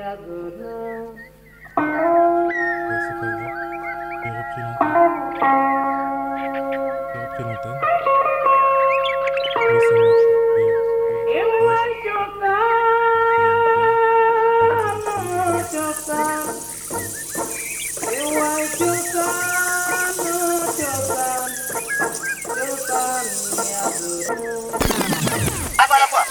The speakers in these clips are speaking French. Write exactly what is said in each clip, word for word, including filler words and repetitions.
c'est pas grave. J'ai repris l'antenne. J'ai repris l'antenne. Oui, ça marche. À la fois.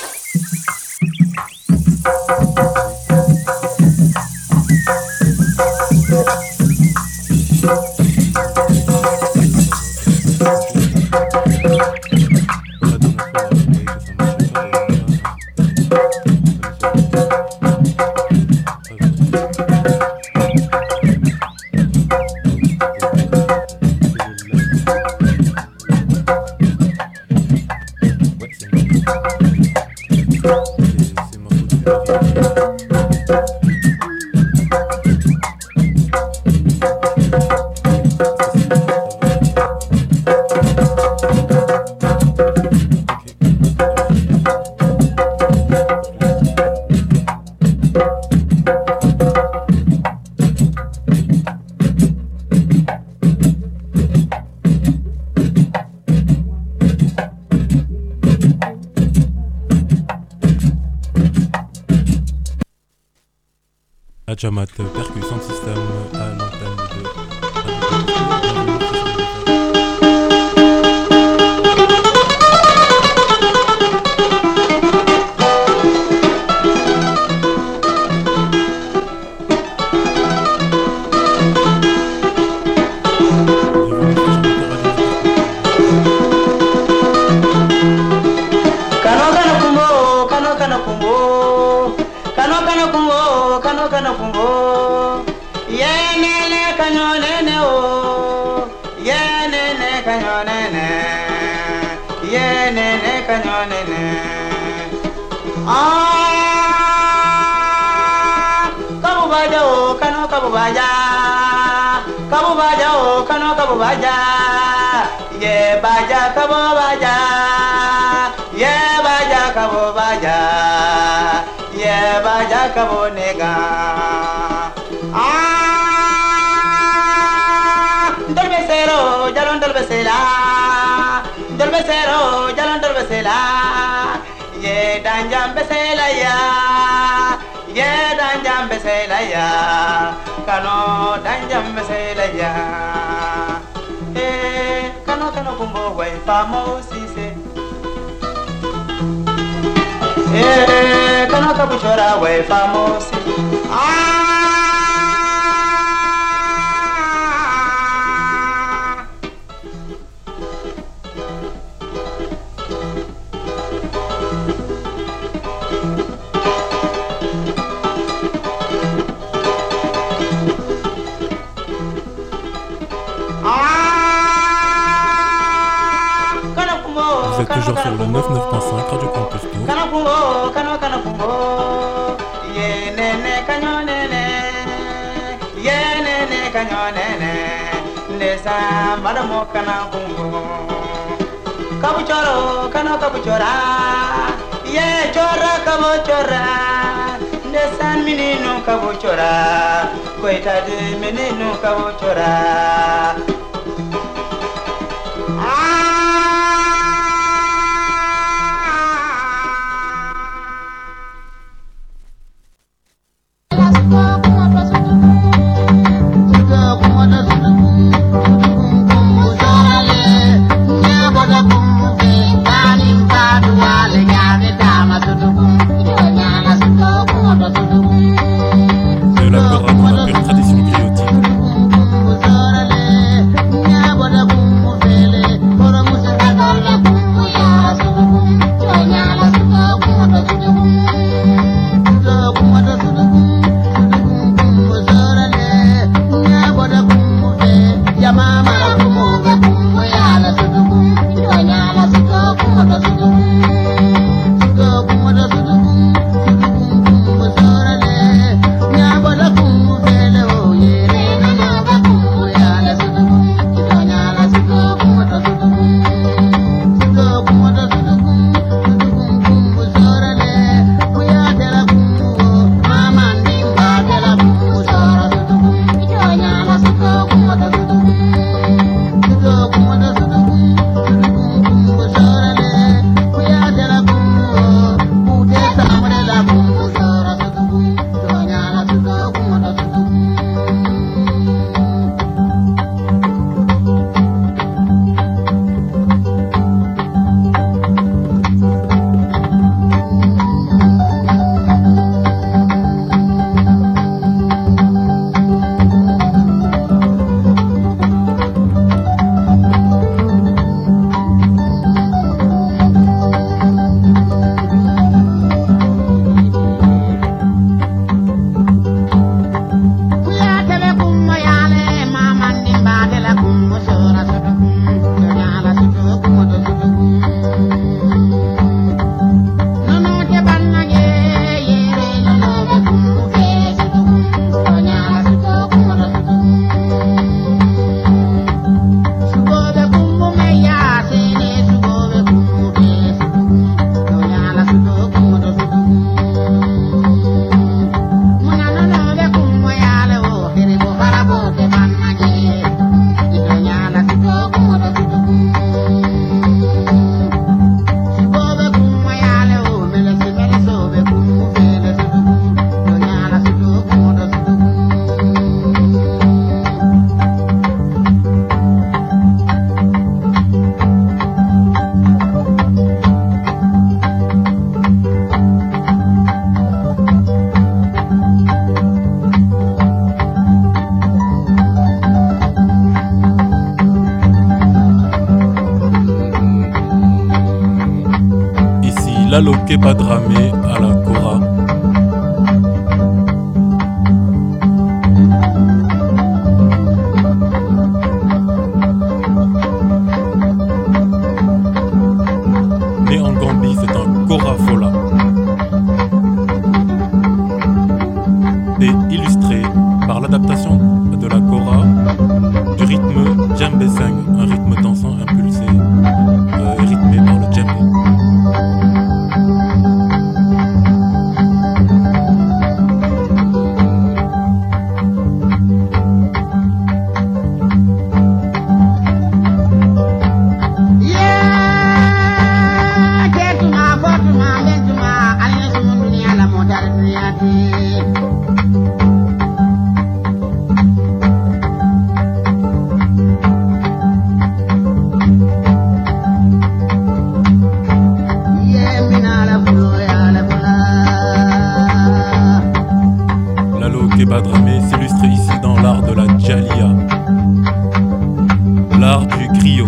Jamat Percussion System à l'antenne de Ye baja kabo baja, ye baja kabo baja, ye baja kabo nega. Ah, dolbesero, jalon dolbesela, dolbesero, jalon dolbesela. Ye danjam besela ya, ye danjam besela ya, kano danjam besela ya. Kano kano kumbo way famo sise. Eh, kano kabuchora way famo sise. Ah. Vous êtes toujours sur le quatre-vingt-neuf point cinq Radio Campus Tour. Kanakumbo, kano kanakumbo, ye nene kanyo nene, ye nene kanyo nene, ndesa madamo kanakumbo. Kabuchoro, kano kabuchora, ye chora kabuchora, ndesa menino kabuchora, coitado menino kabuchora. De la peur dans la pure tradition griotique. Lalo Keba Dramé à la Kora. Né en Gambie, c'est un Kora Fola. Et illustré par l'adaptation de la Kora du rythme djembé cinq, un rythme dansant impulsé, euh, rythmé par le djembé. Keba Dramé s'illustre ici dans l'art de la djalia, l'art du griot.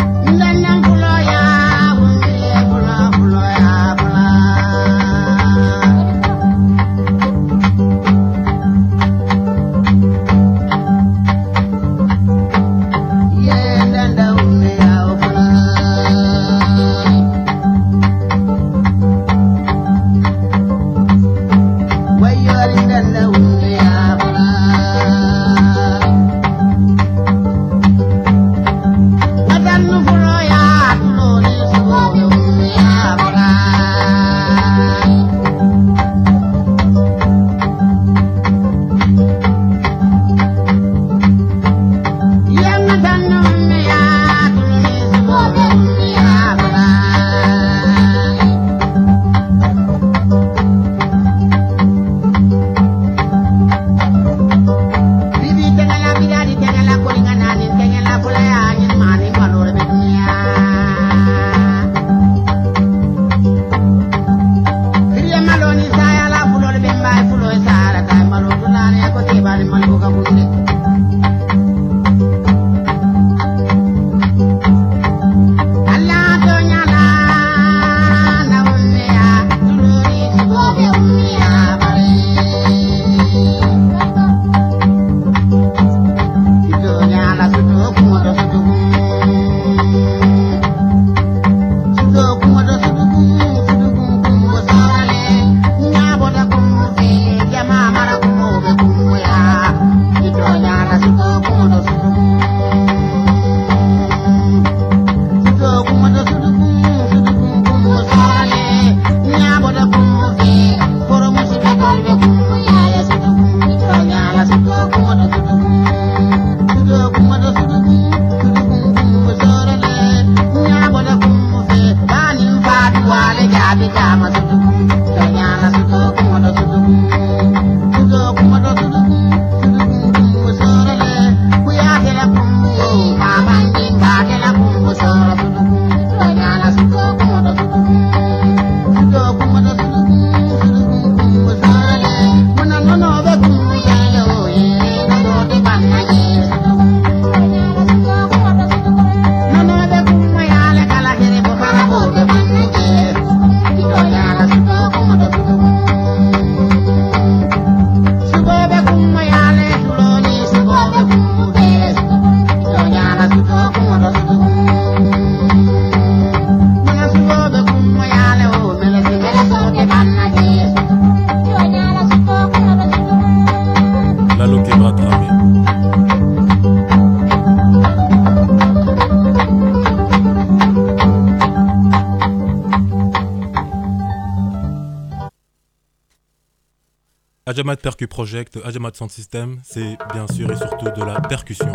Adjamat Percu Project, Adjamat Sound System, c'est bien sûr et surtout de la percussion.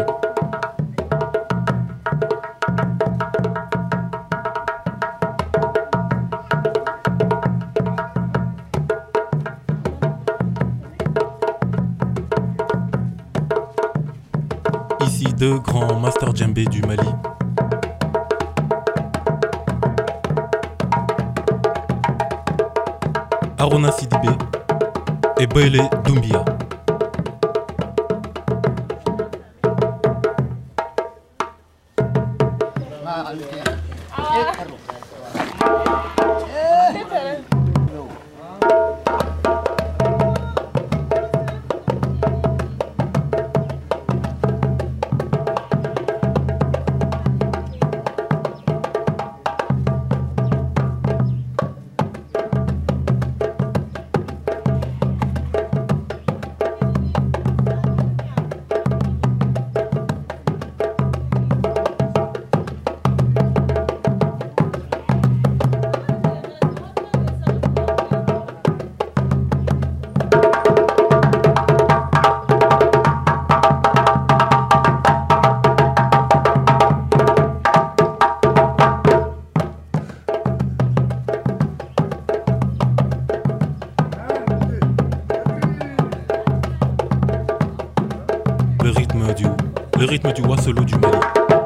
Ici deux grands master djembé du Mali. Arona Sidibé et Boyle Doumbia. Ah. rythme du, le rythme du Wasolo du Mali.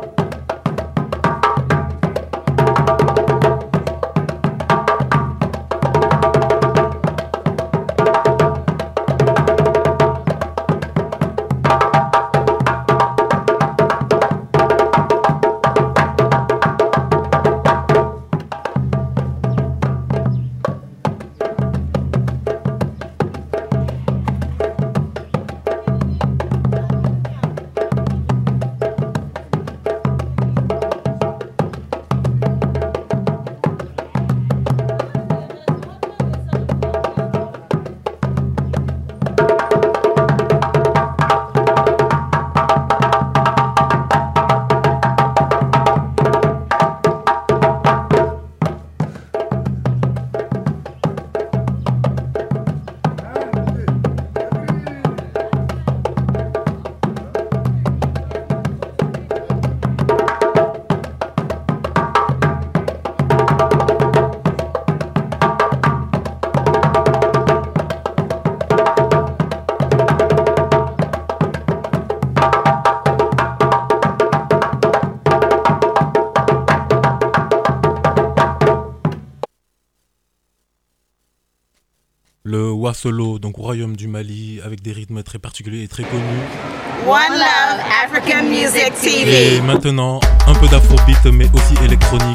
Le Wasolo, donc royaume du Mali, avec des rythmes très particuliers et très connus. One Love African Music T V. Et maintenant, un peu d'afrobeat, mais aussi électronique.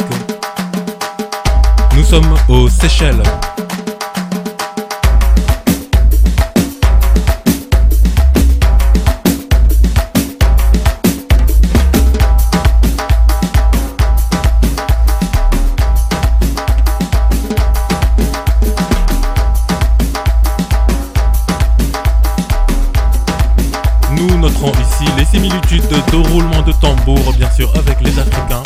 Nous sommes aux Seychelles. Nous noterons ici les similitudes de roulement de tambour, bien sûr, avec les Africains.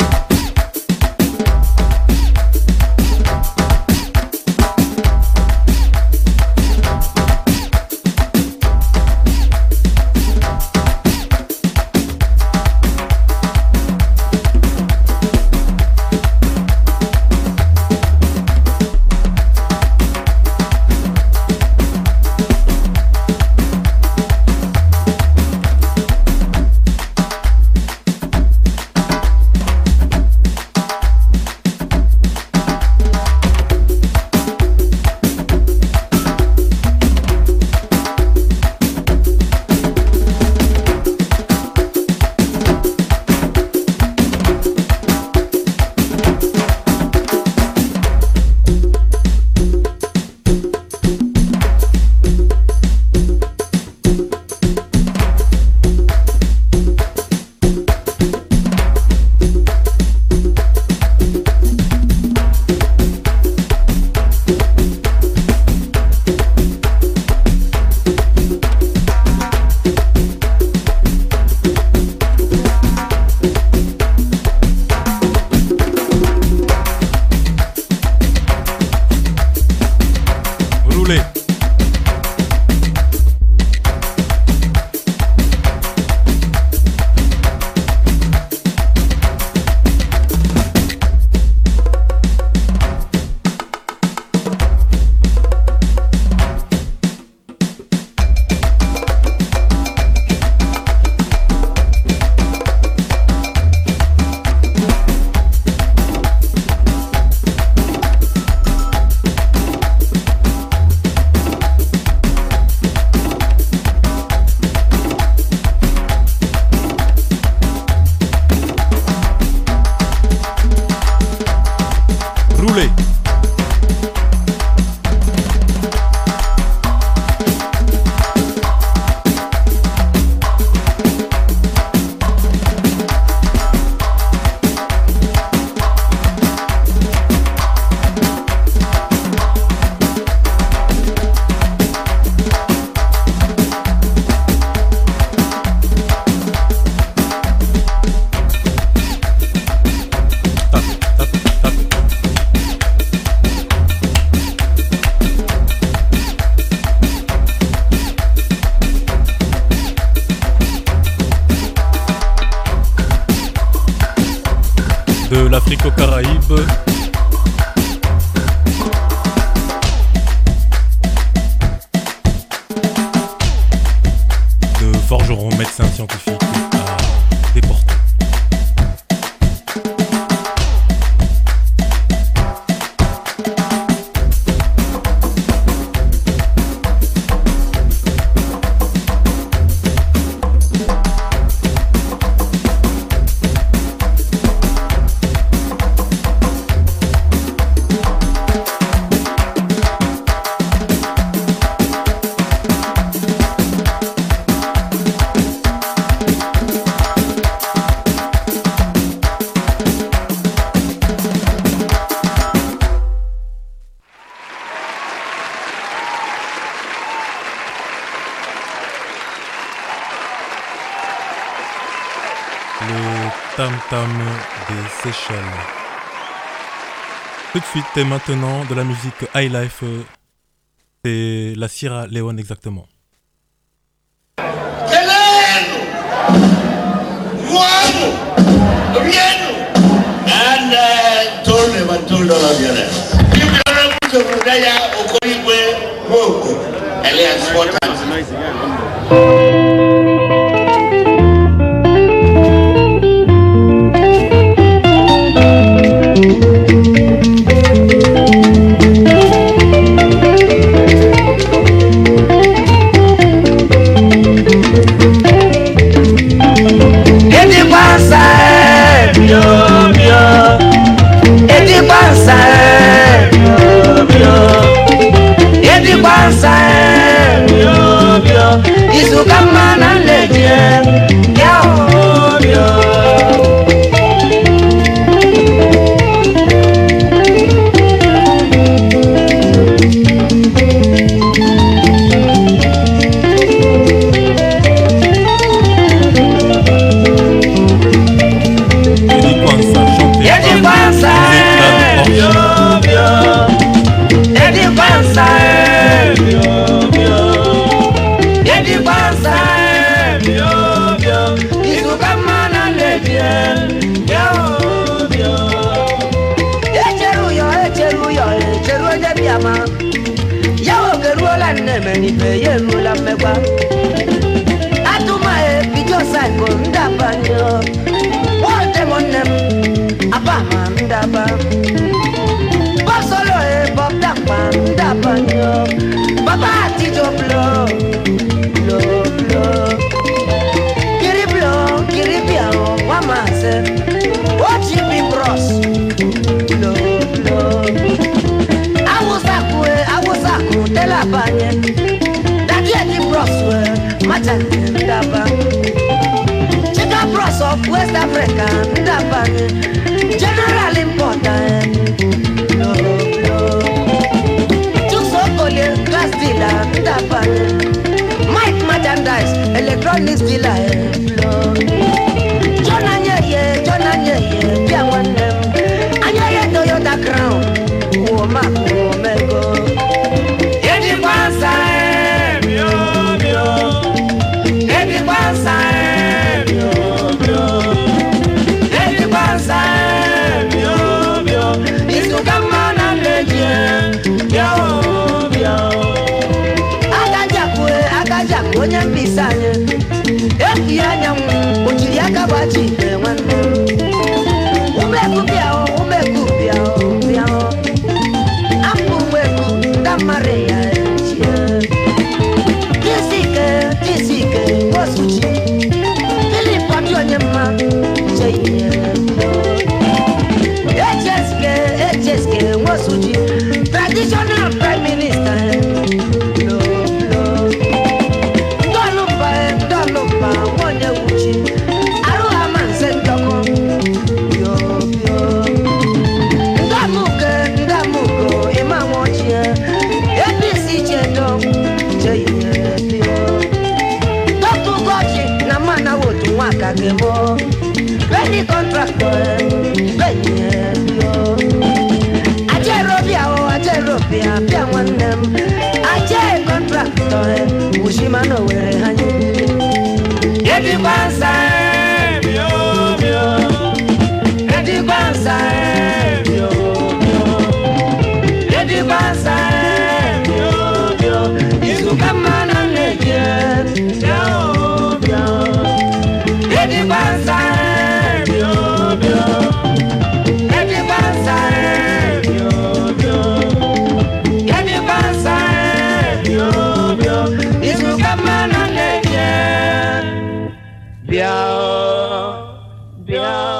De l'Afrique aux Caraïbes. De forgerons médecins scientifiques. le tam-tam des Seychelles. Tout de suite et maintenant de la musique high life, c'est la Sierra Leone exactement. West Africa, general important. No, no. Chusokole, glass dealer, Mike merchandise, electronics dealer. John Anyeye, John Anyeye, Piawanem, Anyeye Toyota Crown, Woma, Womego. Eddie Bansa, Mio, Mio, Eddie Bansa. Onye mbisa anyị ekwughị anya m ojiri aka gbachi ite nwanne umeku bịa umeku bịa bịa apụ umeku ndamara ya echie tisike tisike osuchi Philip ọdị onye mma che ihe echeske echeske nwosuchi traditional prime minister. Benny contractor, Benny yo. Aje robia o aje robia, pia wanem. Aje contractor, ushima no were hanyi. Edi bansa, yo yo. Edi bansa, yo yo. Edi bansa, yo yo. Isu kama na leje, yo yo. Eddie Bansa, yo yo. Eddie Bansa, yo yo. Eddie Bansa, yo yo. Isu kama na leje, bien, bien.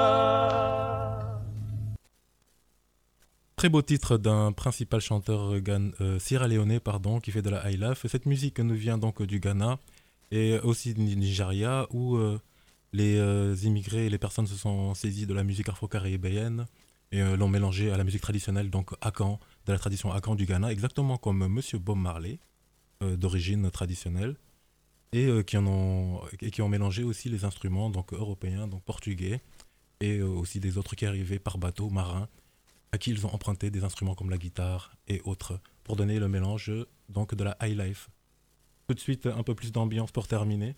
Très beau titre d'un principal chanteur Gan- euh, sierra-léonais pardon, qui fait de la high life. Cette musique nous vient donc du Ghana et aussi du Nigeria où euh, les euh, immigrés et les personnes se sont saisis de la musique afro-caribéenne et euh, l'ont mélangée à la musique traditionnelle, donc Akan, de la tradition Akan du Ghana, exactement comme Monsieur Bob Marley, euh, d'origine traditionnelle. et, euh, qui en ont, et qui ont mélangé aussi les instruments donc, européens, donc portugais, et euh, aussi des autres qui arrivaient par bateau marin, à qui ils ont emprunté des instruments comme la guitare et autres, pour donner le mélange donc, de la high life. Tout de suite, un peu plus d'ambiance pour terminer.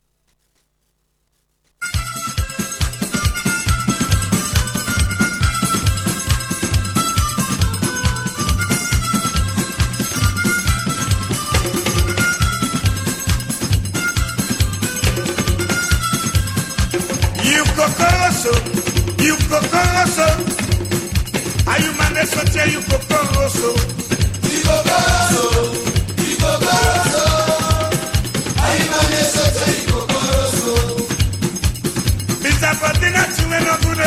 You kokoroso, you kokoroso. Ayumane sotia you kokoroso. You kokoroso, you kokoroso. Ayumane sotia you kokoroso. Bisa patina tuwe no gudo.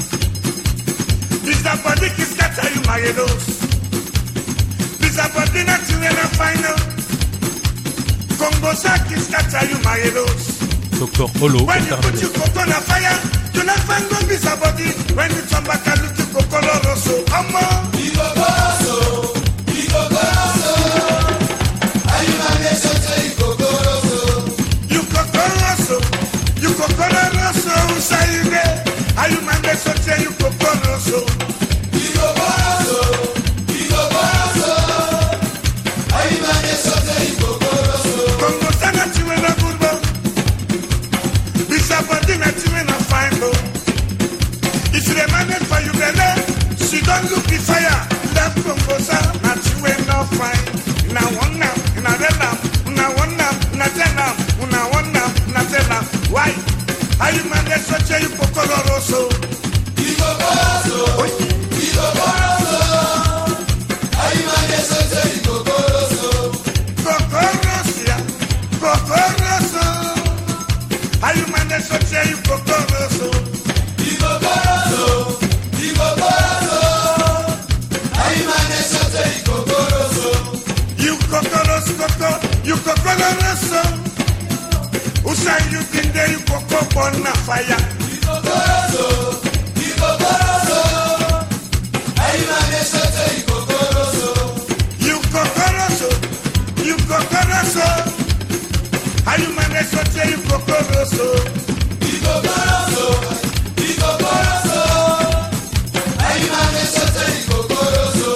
Bisa pati kiskata you magedos. Bisa patina tuwe no final. Kongo sa kiskata you magedos. Docteur Olo, when you put your cocoa on fire, you not find go be somebody. When you come back and look to cocoa rosso, come on. Bigo rosso, bigo rosso. Are you my nation? Say cocoa rosso. You cocoa rosso, you cocoa rosso. Say you there. Are you my nation? Say you cocoa rosso. Bigo rosso, bigo rosso. Are you my nation? Say cocoa rosso. Congo sana chiwe na kurbo. Somebody that you in a fine boat. If you demand it for you, baby, she don't look the fire. Left from Bosa, not you ain't no fine. Now one now, now then now, now one now, now then now, now one now, now then now. Why? Are you man that such a you Pocoro Rosso? Vigo Rosso, Vigo Rosso. Are you man that such a you Pocoro Rosso? Pocoro Rosso, Pocoro Rosso. Are you man that such a you Pocoroso? Vigo Pocoroso, Vigo Pocoroso. Are you man that such a you Pocoroso? You Pocoroso, Coco, you Pocoroso. Who say you think that you Coco on a fire? Vigo Pocoroso, Vigo Pocoroso. Are you man that such a you Pocoroso? You Pocoroso, you Pocoroso. Are you man that such a you Pocoroso? Vigo Pocoroso, Vigo Pocoroso. Are you man that such a you Pocoroso?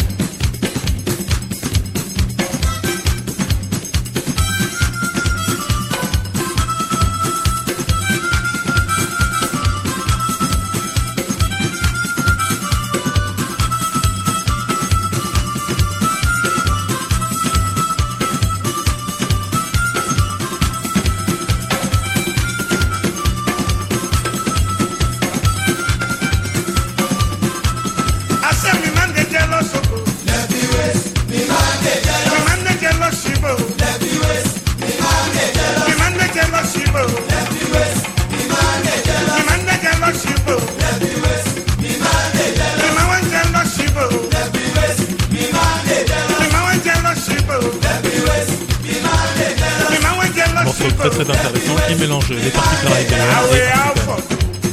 Très très intéressant qui mélange les parties caribéennes et africaines.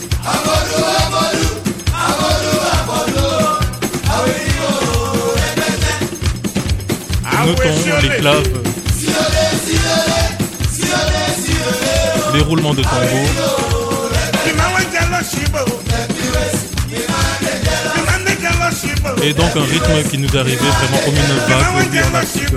Notons les claves, les roulements de tambour. Et donc un rythme qui nous arrivait vraiment comme une vague oui, en Afrique.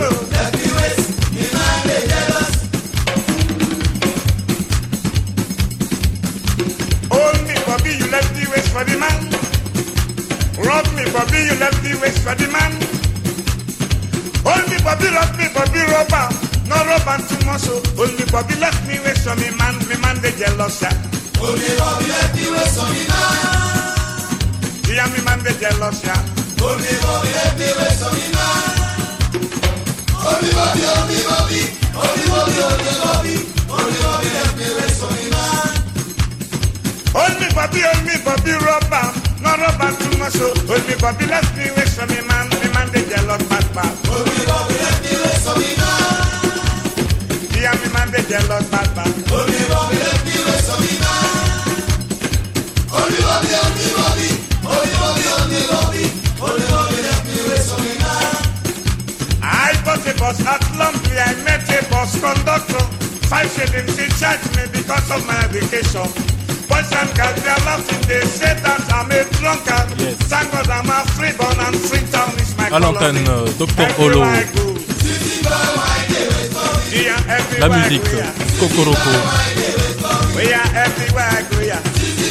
For the man, rob me, Bobby, you left the waist for the man. Hold me, Bobby, rob me, Bobby, rubber, no rubber too much. Hold me, Bobby, left me waist for me man, me man the jealous. Hold me, Bobby, left the waist for me man. Yeah, me man the jealous. Hold me, Bobby, left the waist for me man. Hold me, Bobby, hold me, Bobby, hold me, Bobby, hold me, Bobby, hold me, Bobby, left the waist for me man. Hold me, Bobby, hold me, Bobby, rubber, no rubber too much. Hold me, Bobby, left me waist for me man, me man the jealous bad bad. Hold me, Bobby, left me waist for me man. Yeah, me man the jealous bad bad. Hold me, Bobby, left me waist for me man. Hold me, Bobby, hold me, Bobby, hold me, Bobby, hold me, Bobby, hold me, Bobby, left me waist for me man. I bought a bus at Lumpy, I met a bus conductor. Five shillings he charged me because of my education. Boys and girls, they are laughing, they say that I'm a drunkard. Yes. Thank God I'm a freeborn and Freetown is my À l'antenne, euh, docteur Olo. La musique, Kokoroko. We are everywhere I go, yeah.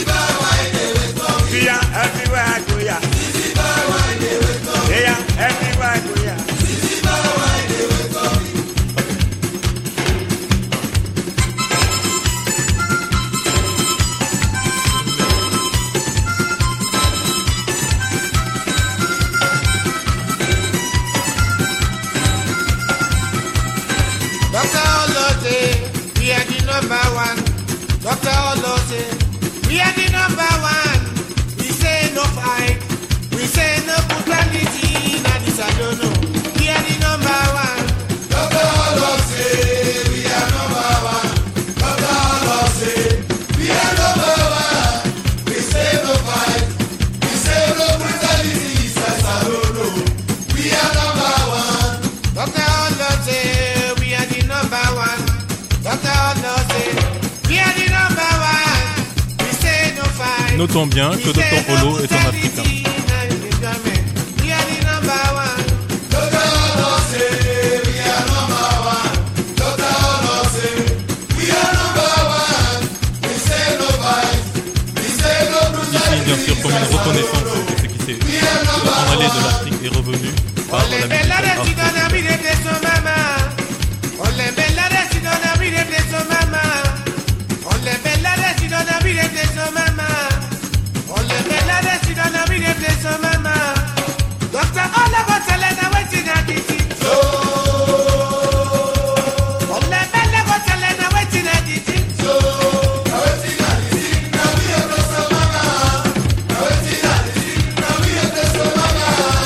We are everywhere I go, yeah. We are everywhere I go, yeah. Doctor Olote, we are the number one. Doctor Olote, we are the number one. We say no fight, we say no brutality. That is I don't know. We are the number one. Doctor Olote, we are number one. Doctor Olote, we are number one. We say no fight, we say no brutality. That I don't know. We are number one. Doctor Olote. Number one, Doctor Olote, we are the number one. We say no fight. Notons bien que docteur Olo est un Africain. We are the number one. Doctor Olote, we are number one. Doctor Olote, we are number one. We say no fight. We say no brutality. Ici, bien sûr, comme une reconnaissance de ce qui s'est en allé de l'Afrique est revenu par la musique afro. Ole bella de si non avire preso mamma. Ole bella de si non avire preso mamma. Ole bella de si non avire preso mamma. Doctor Ola go Selena waiting at it. So Ole bella go Selena waiting at it. So waiting at it. Now we have preso mamma. Waiting at it. Now we have preso mamma.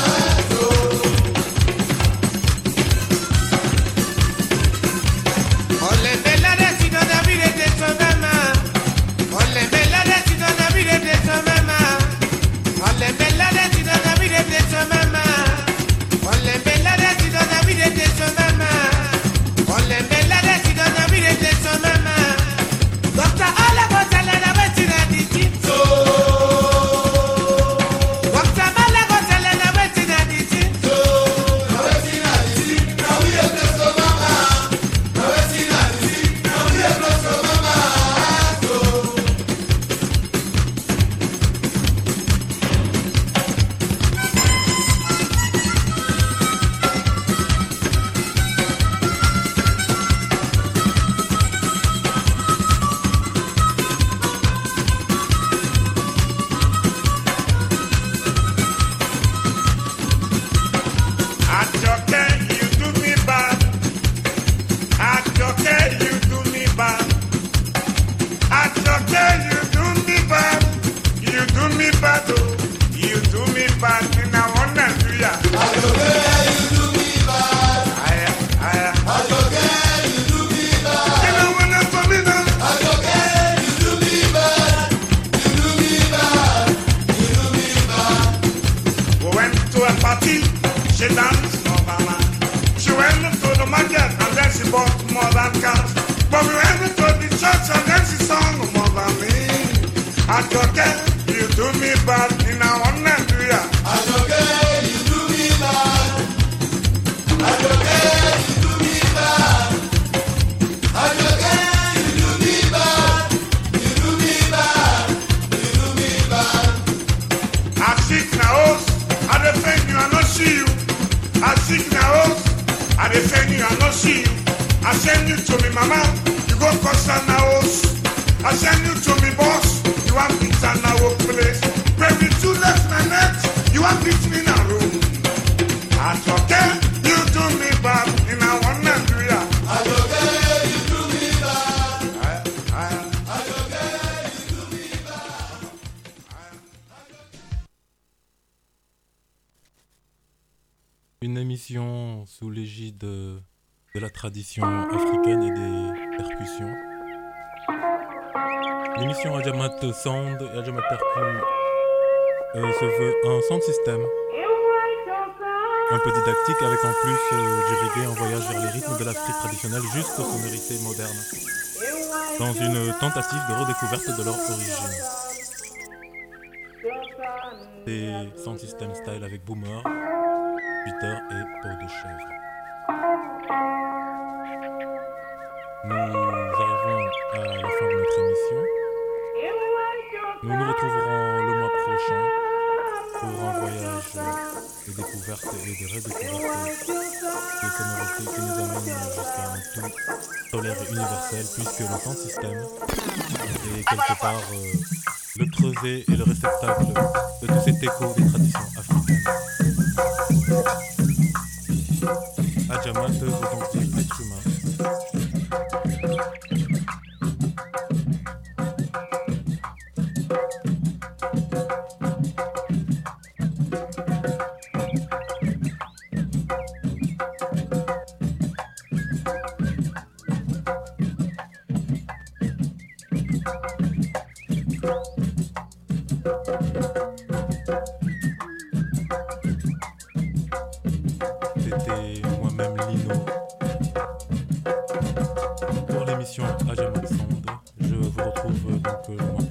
Ole bella de si non avire preso mamma. Ole bella de si non avire preso mamma. Ole bella de si non avire preso mamma. Ole bella de si non avire preso mamma. Ole bella de si non avire preso mamma. Doctor Ola go Selena waiting at it. So Doctor Ola go Selena waiting at it. So waiting at it. Now we have preso mamma. Waiting at it. Now we have preso mamma. Ajoke, you do me bad. Ajoke, you do me bad. Ajoke, you do me bad. You do me bad, oh. You do me bad. And I wanna do ya. Ajoke, you do me bad. Aya, aya. Ajoke, you do me bad. And I wanna for me now. Ajoke, you do me bad. You do me bad. You do me bad. We went to a party. She danced more than man. She went to the market and then she bought more than cars. But we went to the church and then she sang more than me. Ajoke, you do me bad. And I wanna do ya. Ajoke, you do me bad. Ajoke, you do me bad. Ajoke, you do me bad. You do me bad. You do me bad. I sick now, I defend you, I not see you. I sick now, I defend you, I not see you. I send you to me mama, you go concern now. I send you to me boss, you want pizza now place. Baby, two left my net, you want beat me in a room. I okay, you do me bad, and I wanna do ya. Ajoke, you do me bad. I, I, Ajoke, you do me bad. Une émission sous l'égide de la tradition africaine et des percussions. L'émission Adjamat Sound et Adjamat Percu euh, se veut un sound system un peu didactique avec en plus euh, du reggae, un voyage vers les rythmes de l'Afrique traditionnelle jusqu'aux sonorités modernes, dans une tentative de redécouverte de leur origine. C'est Sound System Style avec Boomer, Peter et Peau de chèvre. Nous arrivons à la fin de notre émission. Nous nous retrouverons le mois prochain pour un voyage de découverte et de redécouverte des sonorités qui nous amènent jusqu'à un tout solaire et universel, puisque le sound system est quelque part euh, le creuset et le réceptacle de tout cet écho des traditions africaines. Adjamat veut donc dire être humain. C'était moi-même Lino pour l'émission Adjamat Sound. Je vous retrouve donc le mois